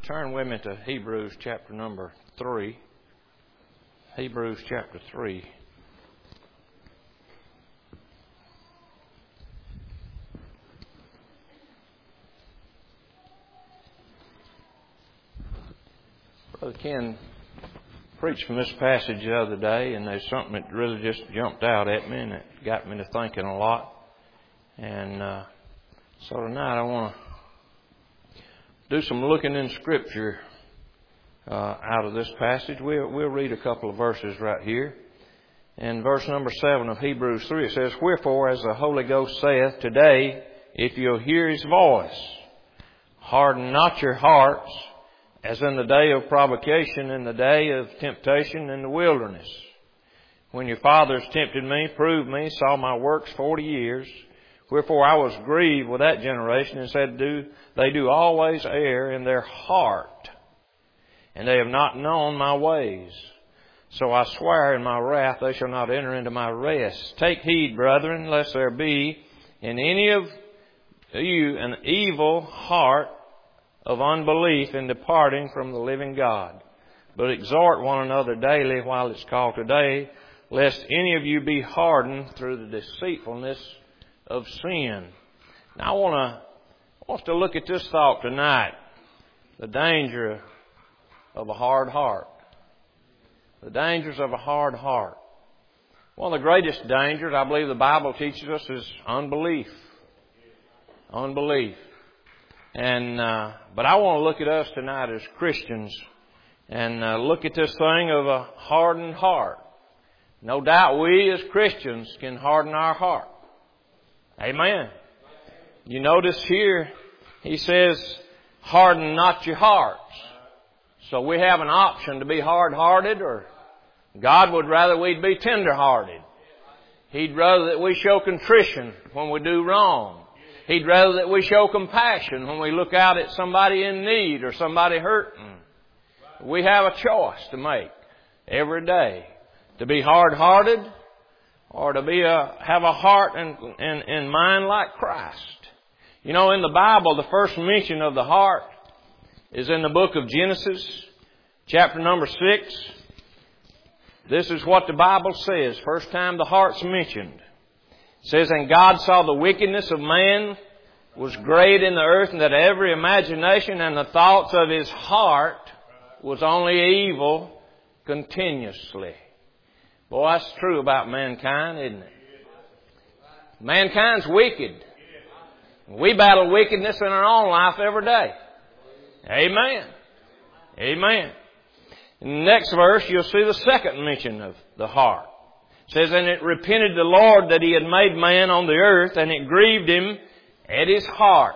Turn with me to Hebrews chapter number 3. Hebrews chapter 3. Brother Ken preached from this passage the other day, and there's something that really just jumped out at me, and it got me to thinking a lot. And so tonight I want to do some looking in Scripture out of this passage. We'll read a couple of verses right here. In verse number 7 of Hebrews 3, it says, "Wherefore, as the Holy Ghost saith, Today, if you'll hear His voice, harden not your hearts, as in the day of provocation, in the day of temptation in the wilderness. When your fathers tempted me, proved me, saw my works 40 years. Wherefore I was grieved with that generation, and said, They do always err in their heart, and they have not known my ways. So I swear in my wrath, they shall not enter into my rest. Take heed, brethren, lest there be in any of you an evil heart of unbelief in departing from the living God. But exhort one another daily while it's called today, lest any of you be hardened through the deceitfulness of sin." Now I want us to look at this thought tonight. The danger of a hard heart. The dangers of a hard heart. One of the greatest dangers, I believe the Bible teaches us, is unbelief. Unbelief. And but I want to look at us tonight as Christians and look at this thing of a hardened heart. No doubt we as Christians can harden our heart. Amen. You notice here, he says, harden not your hearts. So we have an option to be hard-hearted, or God would rather we'd be tender-hearted. He'd rather that we show contrition when we do wrong. He'd rather that we show compassion when we look out at somebody in need or somebody hurting. We have a choice to make every day to be hard-hearted or to have a heart and mind like Christ. You know, in the Bible, the first mention of the heart is in the book of Genesis, chapter number 6. This is what the Bible says. First time the heart's mentioned. It says, "And God saw the wickedness of man was great in the earth, and that every imagination and the thoughts of his heart was only evil continuously." Boy, that's true about mankind, isn't it? Mankind's wicked. We battle wickedness in our own life every day. Amen. Amen. In the next verse, you'll see the second mention of the heart. It says, "And it repented the Lord that He had made man on the earth, and it grieved Him at His heart."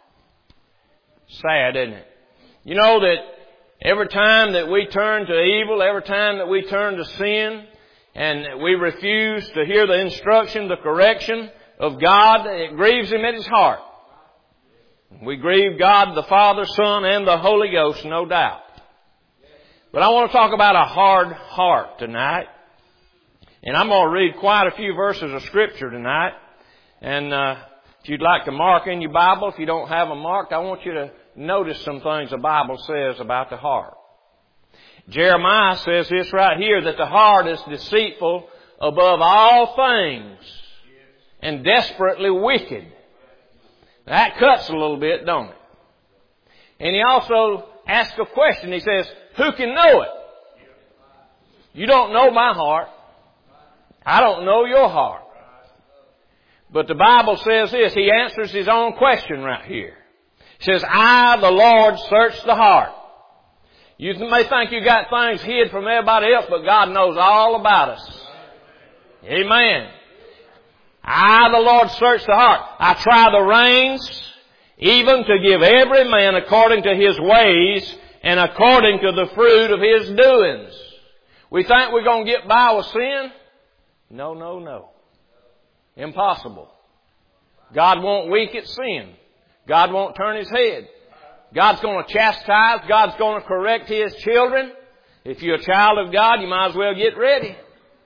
Sad, isn't it? You know that every time that we turn to evil, every time that we turn to sin, and we refuse to hear the instruction, the correction of God, it grieves Him at His heart. We grieve God, the Father, Son, and the Holy Ghost, no doubt. But I want to talk about a hard heart tonight. And I'm going to read quite a few verses of Scripture tonight. And if you'd like to mark in your Bible, if you don't have them marked, I want you to notice some things the Bible says about the heart. Jeremiah says this right here, that the heart is deceitful above all things and desperately wicked. That cuts a little bit, don't it? And he also asks a question. He says, who can know it? You don't know my heart. I don't know your heart. But the Bible says this. He answers his own question right here. He says, I, the Lord, search the heart. You may think you got things hid from everybody else, but God knows all about us. Amen. I, the Lord, search the heart. I try the reins, even to give every man according to his ways and according to the fruit of his doings. We think we're going to get by with sin? No, no, no. Impossible. God won't wink at sin. God won't turn His head. God's going to chastise. God's going to correct His children. If you're a child of God, you might as well get ready.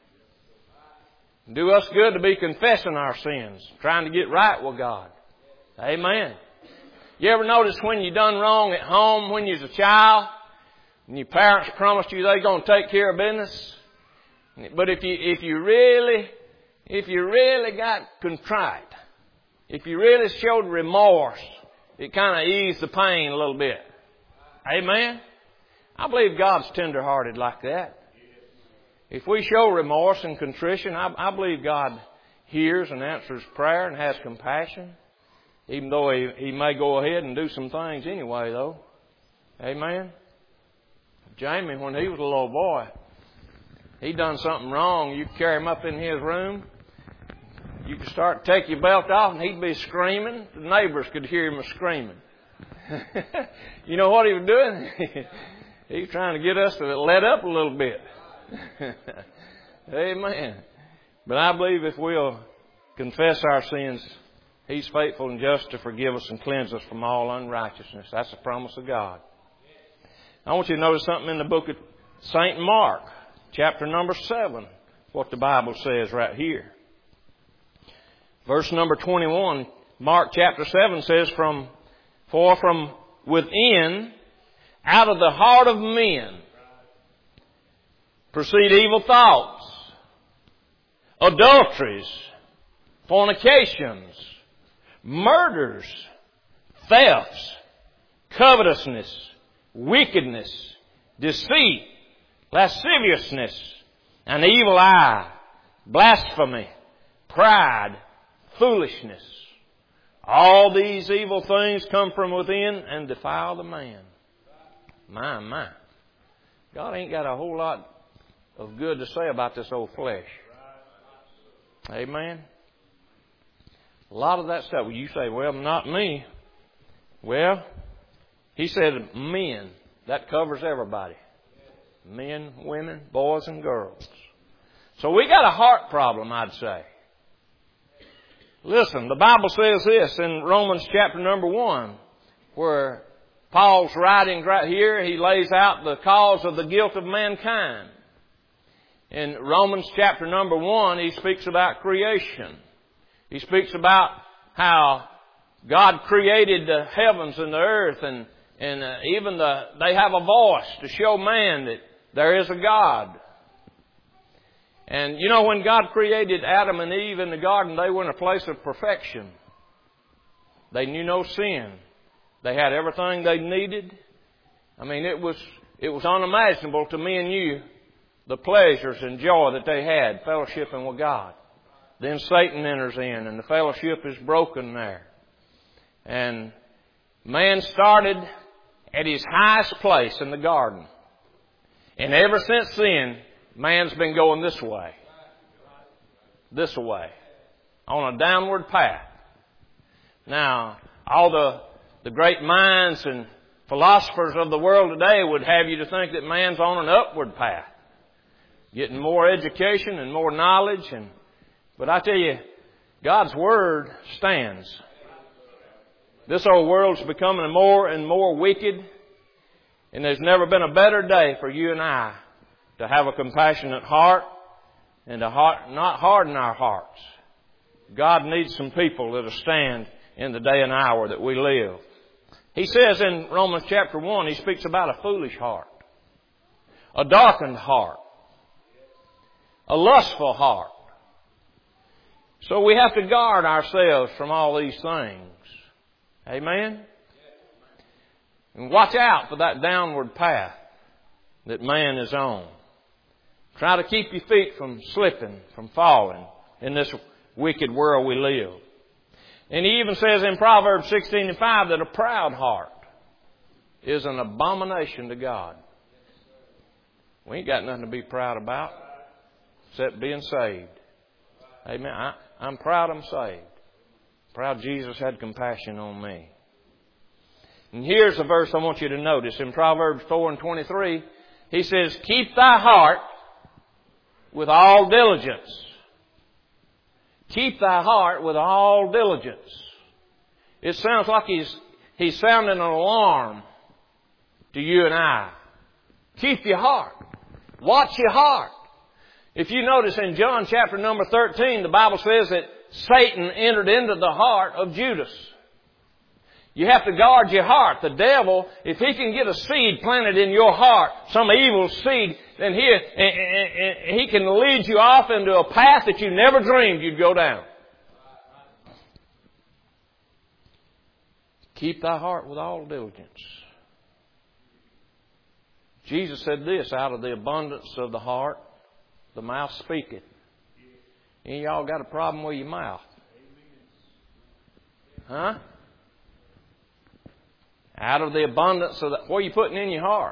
Do us good to be confessing our sins, trying to get right with God. Amen. You ever notice when you done wrong at home when you was a child and your parents promised you they're going to take care of business? But if you really got contrite, if you really showed remorse, it kind of eased the pain a little bit. Amen? I believe God's tender-hearted like that. If we show remorse and contrition, I believe God hears and answers prayer and has compassion. Even though He may go ahead and do some things anyway, though. Amen? Jamie, when he was a little boy, he done something wrong. You carry him up in his room. You could start to take your belt off and he'd be screaming. The neighbors could hear him screaming. You know what he was doing? He was trying to get us to let up a little bit. Amen. But I believe if we'll confess our sins, He's faithful and just to forgive us and cleanse us from all unrighteousness. That's the promise of God. I want you to notice something in the book of St. Mark, chapter number 7, what the Bible says right here. Verse number 21, Mark chapter 7 says, For from within, out of the heart of men, proceed evil thoughts, adulteries, fornications, murders, thefts, covetousness, wickedness, deceit, lasciviousness, an evil eye, blasphemy, pride, foolishness. All these evil things come from within and defile the man. My. God ain't got a whole lot of good to say about this old flesh. Amen. A lot of that stuff, you say, well, not me. Well, He said men. That covers everybody. Men, women, boys, and girls. So we got a heart problem, I'd say. Listen, the Bible says this in Romans chapter number 1, where Paul's writings right here, he lays out the cause of the guilt of mankind. In Romans chapter number 1, he speaks about creation. He speaks about how God created the heavens and the earth, and even they have a voice to show man that there is a God. And you know, when God created Adam and Eve in the garden, they were in a place of perfection. They knew no sin. They had everything they needed. I mean, it was unimaginable to me and you, the pleasures and joy that they had fellowshipping with God. Then Satan enters in and the fellowship is broken there. And man started at his highest place in the garden. And ever since then, man's been going this way. This way. On a downward path. Now, all the great minds and philosophers of the world today would have you to think that man's on an upward path. Getting more education and more knowledge. But I tell you, God's Word stands. This old world's becoming more and more wicked. And there's never been a better day for you and I to have a compassionate heart and to not harden our hearts. God needs some people that'll stand in the day and hour that we live. He says in Romans chapter 1, he speaks about a foolish heart, a darkened heart, a lustful heart. So we have to guard ourselves from all these things. Amen? And watch out for that downward path that man is on. Try to keep your feet from slipping, from falling in this wicked world we live. And he even says in Proverbs 16:5 that a proud heart is an abomination to God. We ain't got nothing to be proud about except being saved. Amen. I'm proud I'm saved. Proud Jesus had compassion on me. And here's a verse I want you to notice. In Proverbs 4:23, he says, keep thy heart with all diligence. Keep thy heart with all diligence. It sounds like he's sounding an alarm to you and I. Keep your heart. Watch your heart. If you notice in John chapter number 13, the Bible says that Satan entered into the heart of Judas. You have to guard your heart. The devil, if he can get a seed planted in your heart, some evil seed, then he can lead you off into a path that you never dreamed you'd go down. Keep thy heart with all diligence. Jesus said this, out of the abundance of the heart, the mouth speaketh. Any of y'all got a problem with your mouth? Huh? Out of the abundance of the... What are you putting in your heart?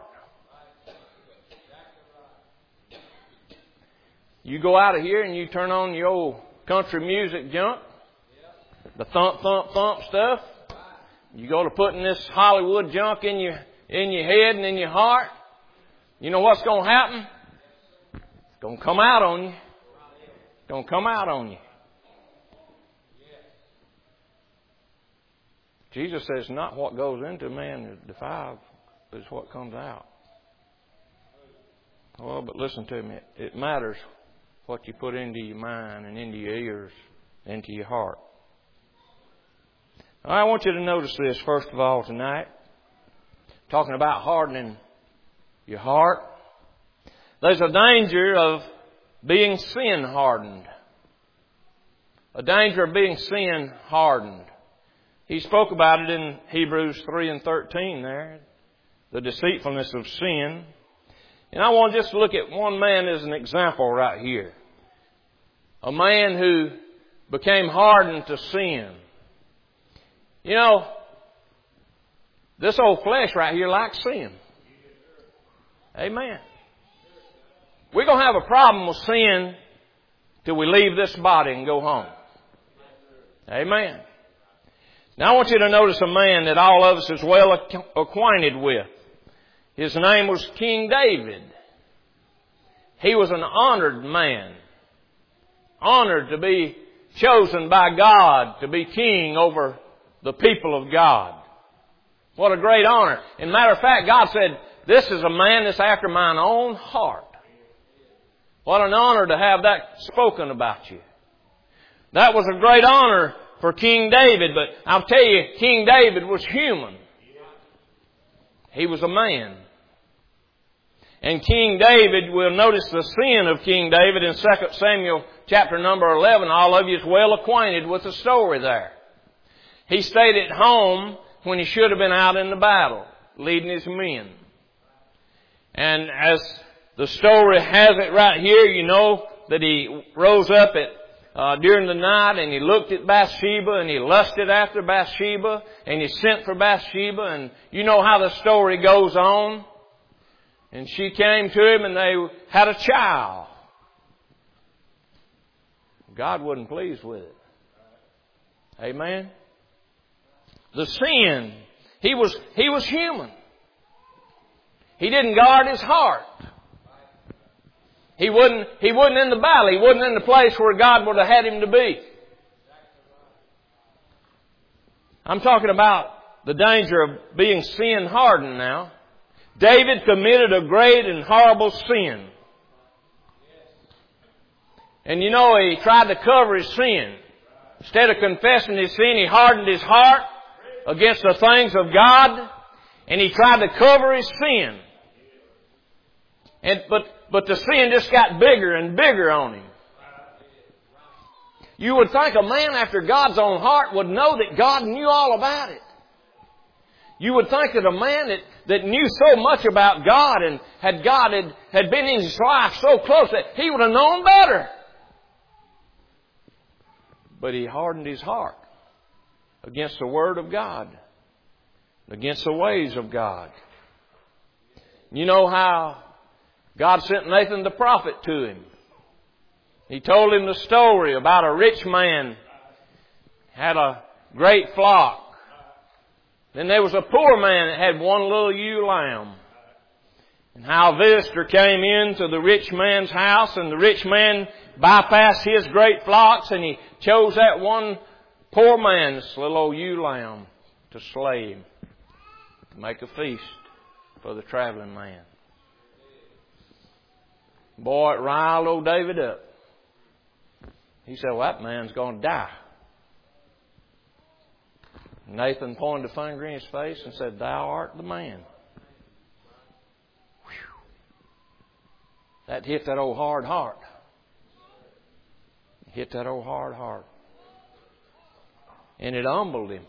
You go out of here and you turn on your old country music junk, the thump, thump, thump stuff. You go to putting this Hollywood junk in your head and in your heart. You know what's going to happen? It's going to come out on you. It's going to come out on you. Jesus says not what goes into man is defiled, but it's what comes out. Well, but listen to me. It matters what you put into your mind and into your ears, into your heart. I want you to notice this first of all tonight. Talking about hardening your heart. There's a danger of being sin hardened. A danger of being sin hardened. He spoke about it in Hebrews 3 and 13 there. The deceitfulness of sin. And I want just to look at one man as an example right here. A man who became hardened to sin. You know, this old flesh right here likes sin. Amen. We're going to have a problem with sin till we leave this body and go home. Amen. Now I want you to notice a man that all of us is well acquainted with. His name was King David. He was an honored man. Honored to be chosen by God to be king over the people of God. What a great honor. And matter of fact, God said, this is a man that's after mine own heart. What an honor to have that spoken about you. That was a great honor for King David, but I'll tell you, King David was human. He was a man. And King David, we'll notice the sin of King David in 2 Samuel chapter number 11. All of you is well acquainted with the story there. He stayed at home when he should have been out in the battle, leading his men. And as the story has it right here, you know that he rose up during the night and he looked at Bathsheba and he lusted after Bathsheba and he sent for Bathsheba, and you know how the story goes on. And she came to him and they had a child. God wasn't pleased with it. Amen. The sin. He was human. He didn't guard his heart. He wasn't in the battle. He wasn't in the place where God would have had him to be. I'm talking about the danger of being sin hardened now. David committed a great and horrible sin. And you know, he tried to cover his sin. Instead of confessing his sin, he hardened his heart against the things of God, and he tried to cover his sin. But the sin just got bigger and bigger on him. You would think a man after God's own heart would know that God knew all about it. You would think that a man that knew so much about God and God had been in his life so close that he would have known better. But he hardened his heart against the Word of God, against the ways of God. You know how God sent Nathan the prophet to him. He told him the story about a rich man had a great flock. Then there was a poor man that had one little ewe lamb. And how a visitor came into the rich man's house, and the rich man bypassed his great flocks and he chose that one poor man's little old ewe lamb to slay him, to make a feast for the traveling man. Boy, it riled old David up. He said, well, that man's going to die. Nathan pointed a finger in his face and said, "Thou art the man." Whew. That hit that old hard heart. Hit that old hard heart. And it humbled him.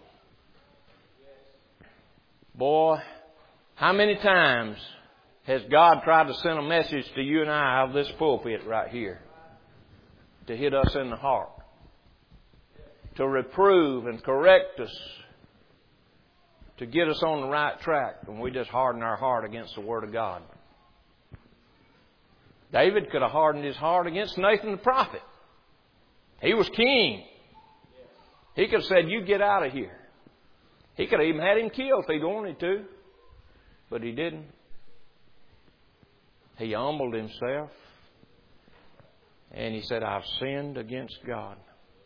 Boy, how many times has God tried to send a message to you and I out of this pulpit right here to hit us in the heart, to reprove and correct us, to get us on the right track when we just harden our heart against the Word of God? David could have hardened his heart against Nathan the prophet. He was king. He could have said, "You get out of here." He could have even had him killed if he'd wanted to. But he didn't. He humbled himself. And he said, "I've sinned against God."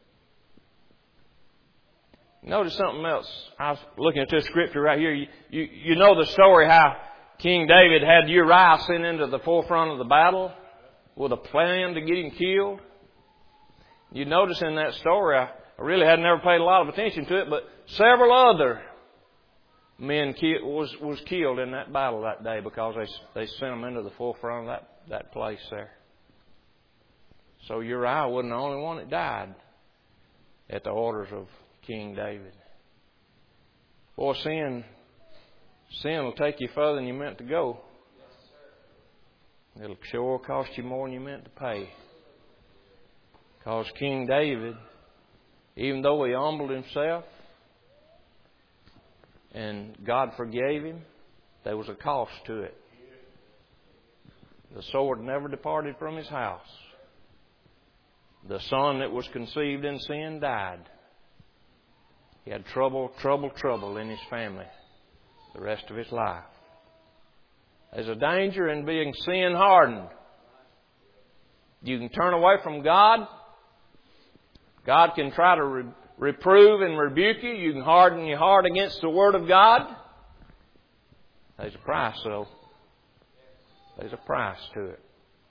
Notice something else. I was looking at this scripture right here. You know the story how King David had Uriah sent into the forefront of the battle with a plan to get him killed. You notice in that story, I really had never paid a lot of attention to it, but several other men was killed in that battle that day because they sent them into the forefront of that place there. So Uriah wasn't the only one that died at the orders of King David. Boy, sin will take you further than you meant to go. It'll sure cost you more than you meant to pay. Because King David, even though he humbled himself and God forgave him, there was a cost to it. The sword never departed from his house. The son that was conceived in sin died. He had trouble in his family the rest of his life. There's a danger in being sin hardened. You can turn away from God. God can try to reprove and rebuke you. You can harden your heart against the Word of God. There's a price, though. There's a price to it.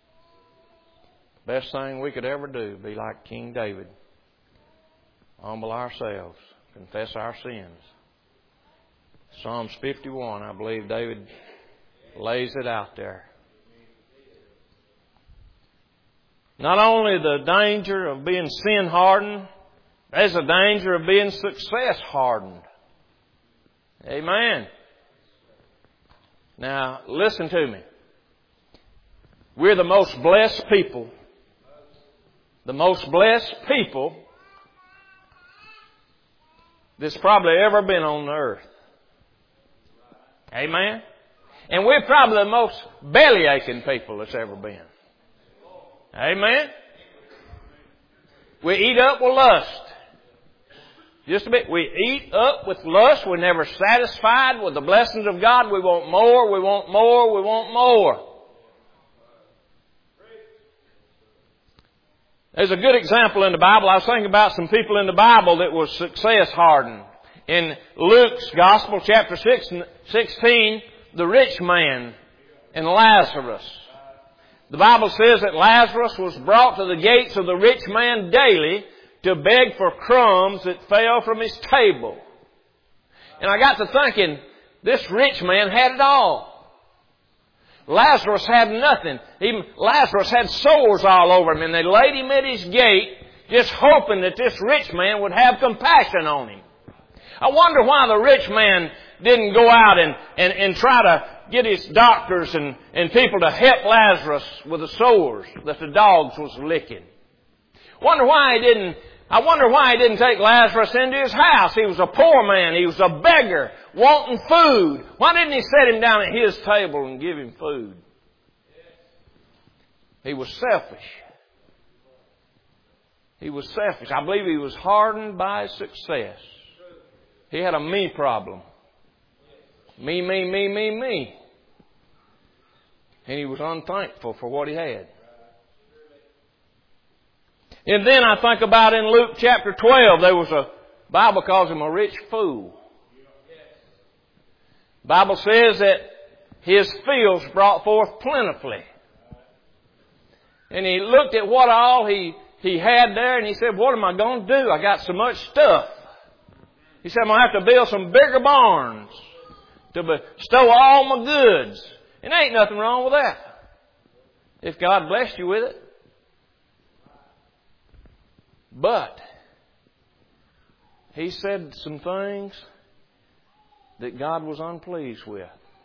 Best thing we could ever do, be like King David. Humble ourselves. Confess our sins. Psalms 51, I believe David lays it out there. Not only the danger of being sin hardened, there's a danger of being success hardened. Amen. Now, listen to me. We're the most blessed people. The most blessed people that's probably ever been on the earth. Amen. And we're probably the most belly-aching people that's ever been. Amen. We eat up with lust. Just a bit. We eat up with lust. We're never satisfied with the blessings of God. We want more, we want more, we want more. There's a good example in the Bible. I was thinking about some people in the Bible that was success hardened. In Luke's Gospel, chapter 16, the rich man and Lazarus. The Bible says that Lazarus was brought to the gates of the rich man daily to beg for crumbs that fell from his table. And I got to thinking, this rich man had it all. Lazarus had nothing. Lazarus had sores all over him, and they laid him at his gate just hoping that this rich man would have compassion on him. I wonder why the rich man didn't go out and try to get his doctors and people to help Lazarus with the sores that the dogs was licking. I wonder why he didn't take Lazarus into his house. He was a poor man. He was a beggar wanting food. Why didn't he set him down at his table and give him food? He was selfish. He was selfish. I believe he was hardened by his success. He had a me problem. Me, me, me, me, me. And he was unthankful for what he had. And then I think about in Luke chapter 12, there was Bible calls him a rich fool. The Bible says that his fields brought forth plentifully. And he looked at what all he had there and he said, what am I going to do? I got so much stuff. He said, I'm going to have to build some bigger barns to bestow all my goods. And there ain't nothing wrong with that, if God blessed you with it. But he said some things that God was unpleased with.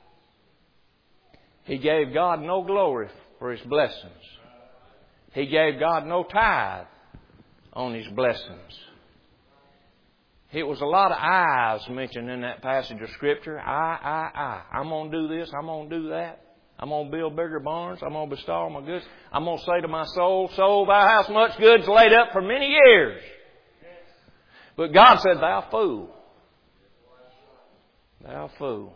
He gave God no glory for His blessings. He gave God no tithe on His blessings. It was a lot of I's mentioned in that passage of Scripture. I. I'm going to do this. I'm going to do that. I'm going to build bigger barns. I'm going to bestow all my goods. I'm going to say to my soul, soul, thy house much goods laid up for many years. But God said, thou fool. Thou fool.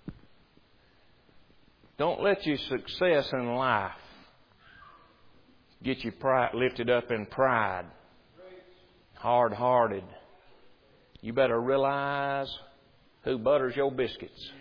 Don't let your success in life get you lifted up in pride, hard-hearted. You better realize who butters your biscuits.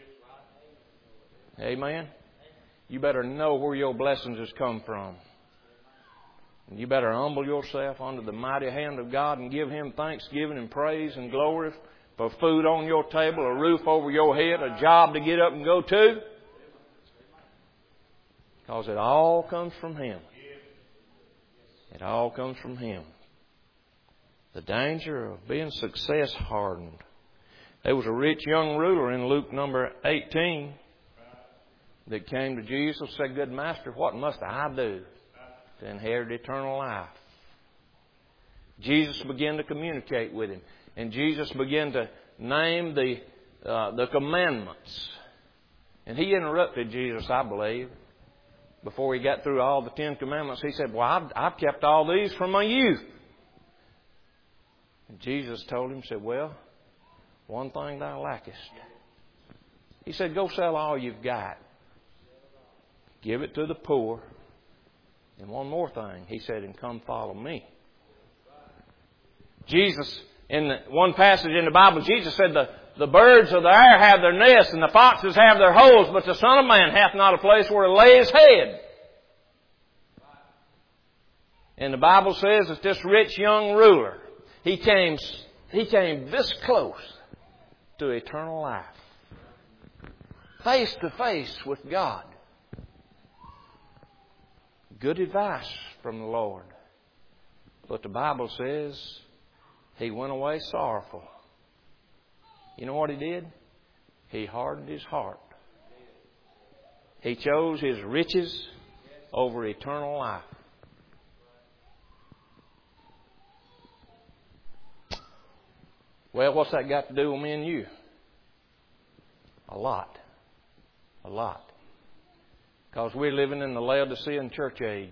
Amen? You better know where your blessings has come from. And you better humble yourself under the mighty hand of God and give Him thanksgiving and praise and glory for food on your table, a roof over your head, a job to get up and go to. Because it all comes from Him. It all comes from Him. The danger of being success hardened. There was a rich young ruler in Luke number 18 that came to Jesus and said, Good Master, what must I do to inherit eternal life? Jesus began to communicate with him. And Jesus began to name the commandments. And he interrupted Jesus, I believe, before he got through all the 10 commandments. He said, Well, I've kept all these from my youth. And Jesus told him, said, Well, one thing thou lackest. He said, Go sell all you've got. Give it to the poor. And one more thing, he said, and come follow me. Jesus, in one passage in the Bible, Jesus said, the birds of the air have their nests and the foxes have their holes, but the Son of Man hath not a place where to lay His head. And the Bible says that this rich young ruler, he came this close to eternal life. Face to face with God. Good advice from the Lord. But the Bible says he went away sorrowful. You know what he did? He hardened his heart. He chose his riches over eternal life. Well, what's that got to do with me and you? A lot. A lot. Because we're living in the Laodicean church age,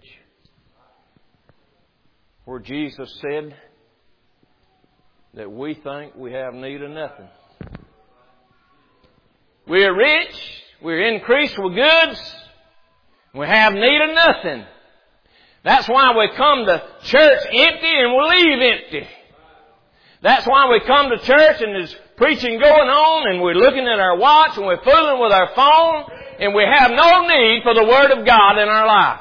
where Jesus said that we think we have need of nothing. We're rich, we're increased with goods, we have need of nothing. That's why we come to church empty and we leave empty. That's why we come to church and there's preaching going on and we're looking at our watch and we're fooling with our phone and we have no need for the Word of God in our life.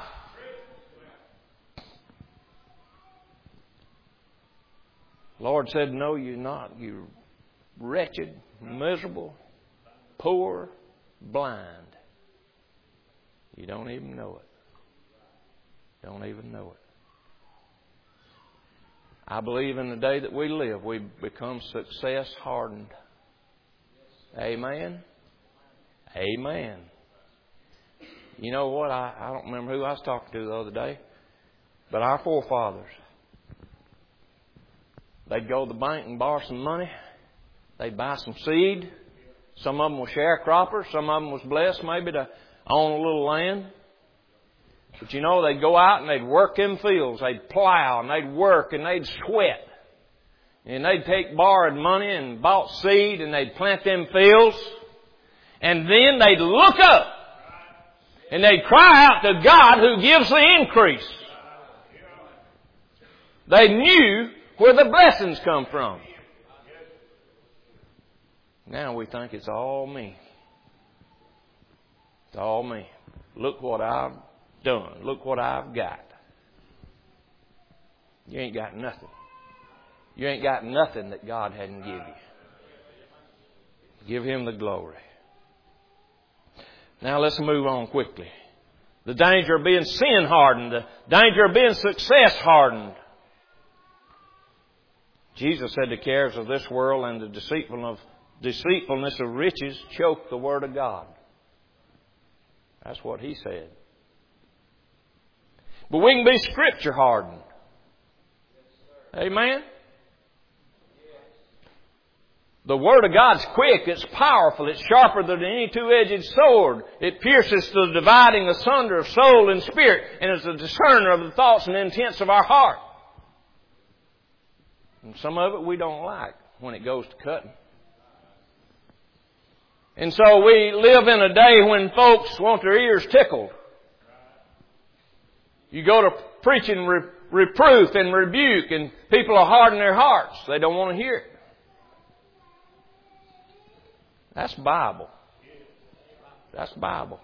The Lord said, No, you're not. You're wretched, miserable, poor, blind. You don't even know it. Don't even know it. I believe in the day that we live, we become success hardened. Amen? Amen. You know what? I don't remember who I was talking to the other day, but our forefathers, they'd go to the bank and borrow some money. They'd buy some seed. Some of them were sharecroppers. Some of them was blessed maybe to own a little land. But you know, they'd go out and they'd work in fields. They'd plow and they'd work and they'd sweat. And they'd take borrowed money and bought seed and they'd plant them fields. And then they'd look up and they'd cry out to God who gives the increase. They knew where the blessings come from. Now we think it's all me. It's all me. Look what I've done. Look what I've got. You ain't got nothing. You ain't got nothing that God hadn't given you. Give Him the glory. Now let's move on quickly. The danger of being sin hardened. The danger of being success hardened. Jesus said the cares of this world and the deceitfulness of riches choke the Word of God. That's what He said. But we can be Scripture hardened. Amen? The Word of God's quick, it's powerful, it's sharper than any two-edged sword. It pierces to the dividing asunder of soul and spirit, and is a discerner of the thoughts and intents of our heart. And some of it we don't like when it goes to cutting. And so we live in a day when folks want their ears tickled. You go to preaching reproof and rebuke, and people are hardening their hearts. They don't want to hear it. That's Bible. That's Bible.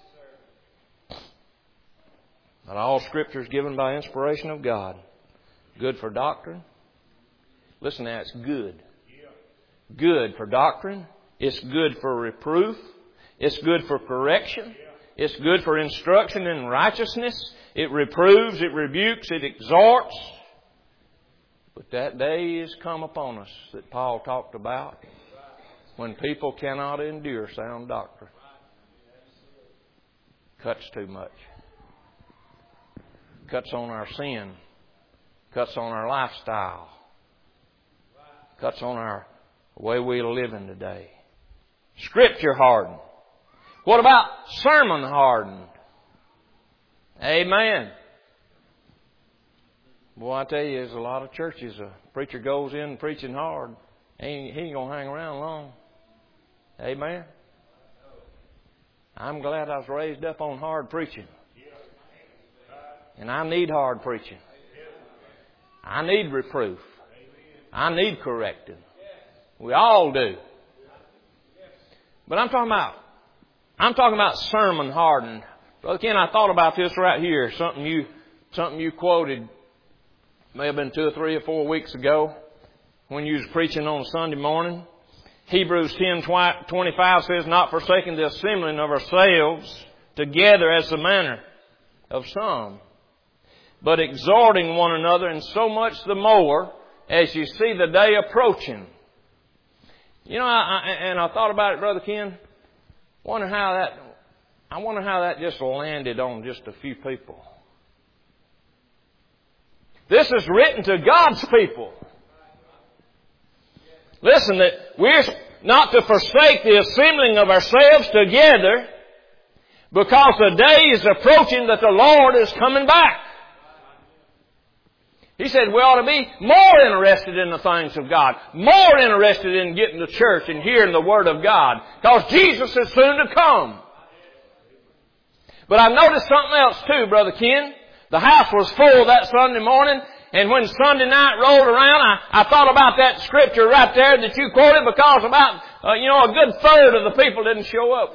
But all Scripture is given by inspiration of God. Good for doctrine. Listen now, it's good. Good for doctrine. It's good for reproof. It's good for correction. It's good for instruction in righteousness. It reproves, it rebukes, it exhorts. But that day is come upon us that Paul talked about, when people cannot endure sound doctrine. Cuts too much. Cuts on our sin. Cuts on our lifestyle. Cuts on our way we're living today. Scripture hardened. What about sermon hardened? Amen. Boy, I tell you, there's a lot of churches. A preacher goes in preaching hard. He ain't going to hang around long. Amen. I'm glad I was raised up on hard preaching. And I need hard preaching. I need reproof. I need correcting. We all do. But I'm talking about sermon hardened. Brother Ken, I thought about this right here. Something you quoted. May have been 2 or 3 or 4 weeks ago when you was preaching on Sunday morning. Hebrews 10:25 says, not forsaking the assembling of ourselves together as the manner of some, but exhorting one another, and so much the more as you see the day approaching. You know, I thought about it, Brother Ken. I wonder how that just landed on just a few people. This is written to God's people. Listen, that we're not to forsake the assembling of ourselves together, because the day is approaching that the Lord is coming back. He said we ought to be more interested in the things of God, more interested in getting to church and hearing the Word of God, because Jesus is soon to come. But I noticed something else too, Brother Ken. The house was full that Sunday morning, and when Sunday night rolled around, I thought about that scripture right there that you quoted, because about, a good third of the people didn't show up.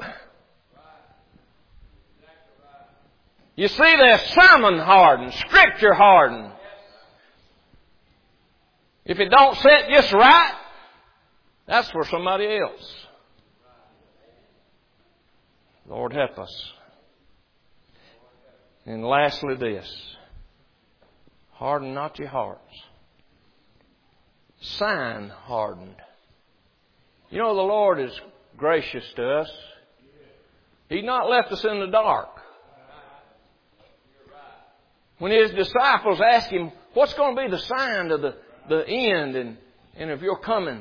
You see, they're sermon hardened, scripture hardened. If it don't set just right, that's for somebody else. Lord help us. And lastly this. Harden not your hearts. Sign hardened. You know, the Lord is gracious to us. He's not left us in the dark. When His disciples asked Him, what's going to be the sign of the end and of your coming?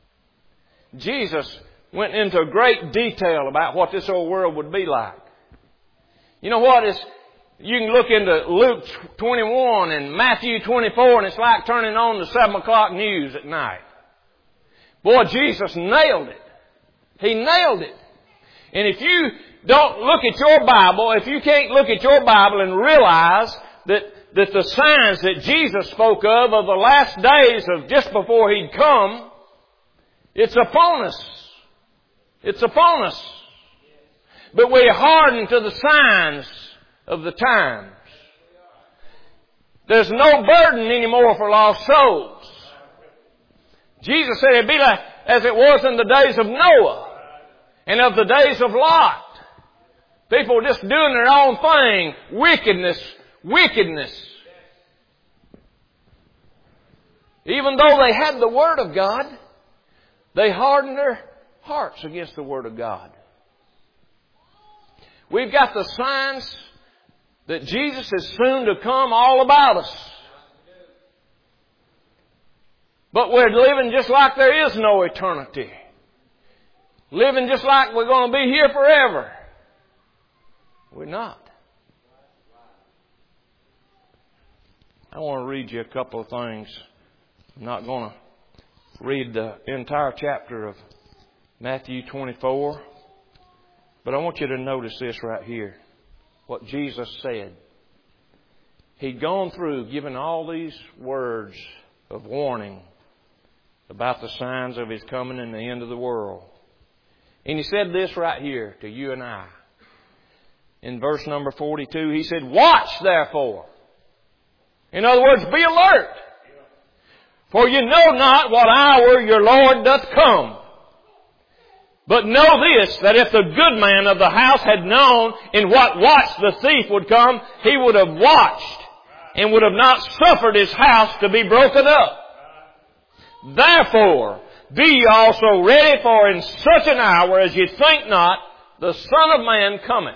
Jesus went into great detail about what this old world would be like. You know what? You can look into Luke 21 and Matthew 24, and it's like turning on the 7 o'clock news at night. Boy, Jesus nailed it. He nailed it. And if you don't look at your Bible, if you can't look at your Bible and realize that the signs that Jesus spoke of the last days of just before He'd come, it's upon us. It's upon us. But we're hardened to the signs of the times. There's no burden anymore for lost souls. Jesus said it'd be like as it was in the days of Noah and of the days of Lot. People just doing their own thing. Wickedness. Even though they had the Word of God, they hardened their hearts against the Word of God. We've got the signs that Jesus is soon to come all about us. But we're living just like there is no eternity. Living just like we're going to be here forever. We're not. I want to read you a couple of things. I'm not going to read the entire chapter of Matthew 24. But I want you to notice this right here. What Jesus said. He'd gone through giving all these words of warning about the signs of His coming and the end of the world. And He said this right here to you and I. In verse number 42, He said, "Watch therefore." In other words, be alert. "For you know not what hour your Lord doth come. But know this, that if the good man of the house had known in what watch the thief would come, he would have watched and would have not suffered his house to be broken up. Therefore, be ye also ready, for in such an hour as ye think not, the Son of Man cometh."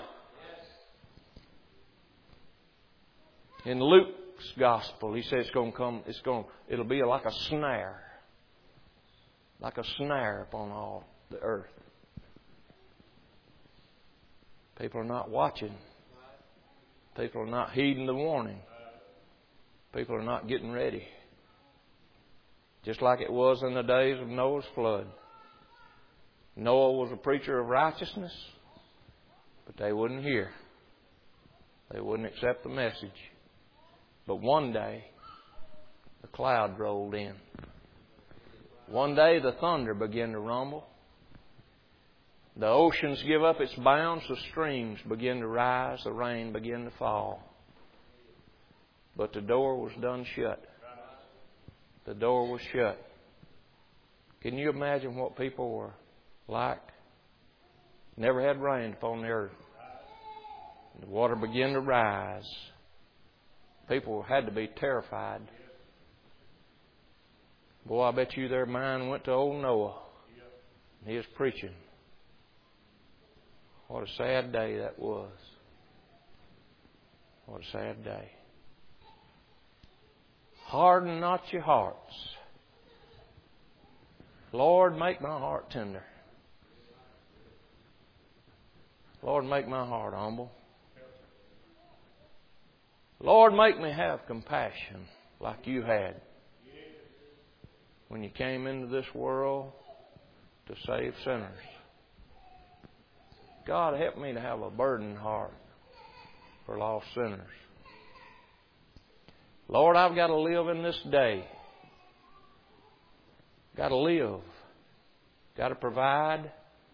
In Luke's Gospel, he says it'll be like a snare. Like a snare upon all the earth. People are not watching. People are not heeding the warning. People are not getting ready. Just like it was in the days of Noah's flood. Noah was a preacher of righteousness, but they wouldn't hear. They wouldn't accept the message. But one day, the cloud rolled in. One day, the thunder began to rumble. The oceans give up its bounds. The streams begin to rise. The rain began to fall. But the door was done shut. The door was shut. Can you imagine what people were like? Never had rain upon the earth. The water began to rise. People had to be terrified. Boy, I bet you their mind went to old Noah. He was preaching. What a sad day that was. What a sad day. Harden not your hearts. Lord, make my heart tender. Lord, make my heart humble. Lord, make me have compassion like you had when you came into this world to save sinners. God, help me to have a burdened heart for lost sinners. Lord, I've got to live in this day. Got to live. Got to provide.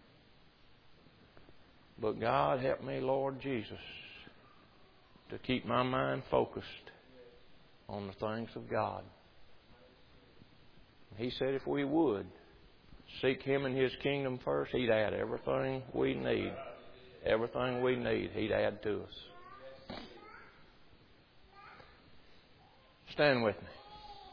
But God, help me, Lord Jesus, to keep my mind focused on the things of God. He said if we would seek Him and His kingdom first, He'd add everything we need. Everything we need, He'd add to us. Stand with me.